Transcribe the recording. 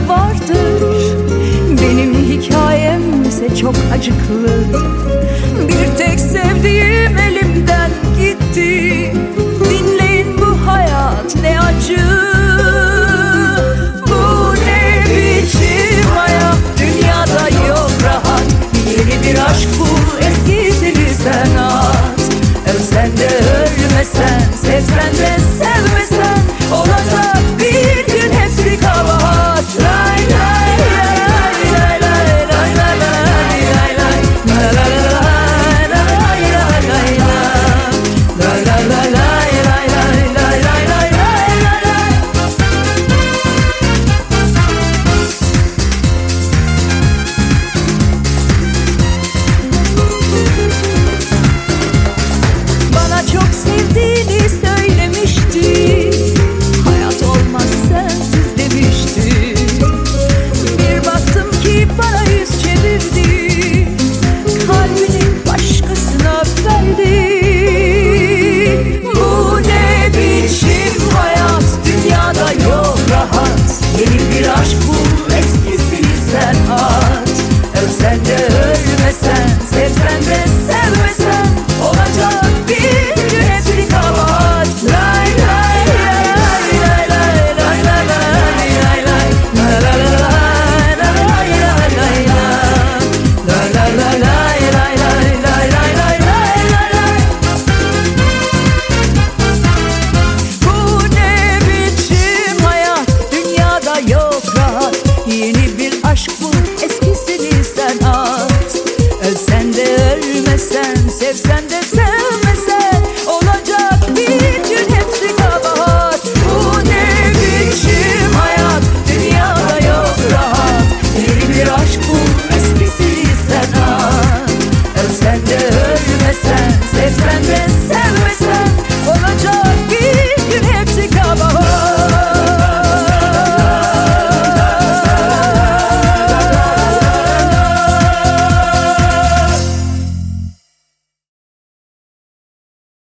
vardır. Benim hikayemse çok acıklı. Bir tek sevdiğim elimden gitti. Dinleyin, bu hayat ne acı. Bu ne biçim hayat, dünyada yok rahat. Yeni bir aşk bul, eskisini sen at. Ölsen de ölmesen, sevsen de sevmesen, olacak bir gün hepsi kabahat. Lay lay lay lay lay lay lay lay lay lay lay çok sevdiğini söylemişti. Hayat olmaz sensiz demişti. Bir baktım ki bana yüz çevirdi. Kalbini başkasına verdi. Bu ne biçim hayat, dünyada yok rahat. Yeni bir aşk bul, eskisini sen at. Ölsen de ölmesen, sevsen de sevmesen, olacak bir gün hepsi kabahat. Lay lay lay lay lay lay lay lay lay lay lay. Bu ne biçim hayat, dünyada yok rahat. Yeni bir aşk bul, eskisini sen at. Ölsen de ölmesen, sevsen